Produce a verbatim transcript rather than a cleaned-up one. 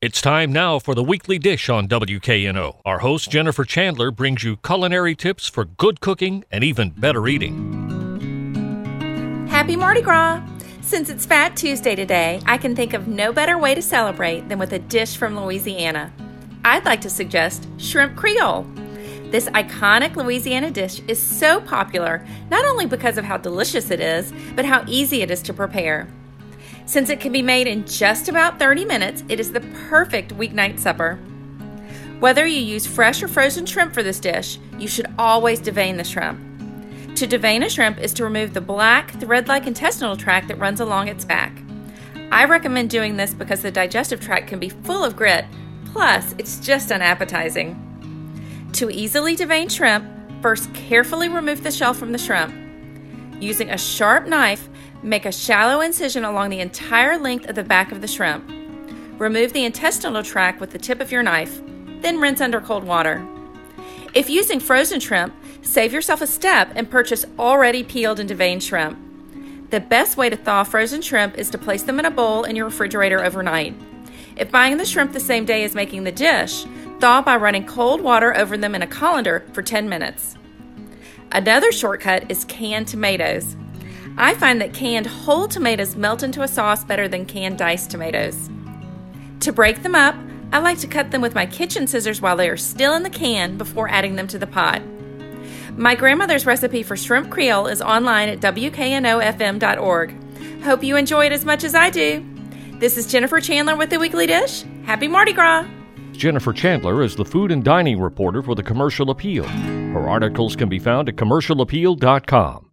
It's time now for the weekly dish on W K N O. Our host, Jennifer Chandler, brings you culinary tips for good cooking and even better eating. Happy Mardi Gras! Since it's Fat Tuesday today, I can think of no better way to celebrate than with a dish from Louisiana. I'd like to suggest shrimp Creole. This iconic Louisiana dish is so popular, not only because of how delicious it is, but how easy it is to prepare. Since it can be made in just about thirty minutes, it is the perfect weeknight supper. Whether you use fresh or frozen shrimp for this dish, you should always devein the shrimp. To devein a shrimp is to remove the black, thread-like intestinal tract that runs along its back. I recommend doing this because the digestive tract can be full of grit, plus it's just unappetizing. To easily devein shrimp, first carefully remove the shell from the shrimp. Using a sharp knife, make a shallow incision along the entire length of the back of the shrimp. Remove the intestinal tract with the tip of your knife, then rinse under cold water. If using frozen shrimp, save yourself a step and purchase already peeled and deveined shrimp. The best way to thaw frozen shrimp is to place them in a bowl in your refrigerator overnight. If buying the shrimp the same day as making the dish, thaw by running cold water over them in a colander for ten minutes. Another shortcut is canned tomatoes. I find that canned whole tomatoes melt into a sauce better than canned diced tomatoes. To break them up, I like to cut them with my kitchen scissors while they are still in the can before adding them to the pot. My grandmother's recipe for shrimp Creole is online at W K N O F M dot org. Hope you enjoy it as much as I do. This is Jennifer Chandler with The Weekly Dish. Happy Mardi Gras! Jennifer Chandler is the food and dining reporter for the Commercial Appeal. Her articles can be found at commercial appeal dot com.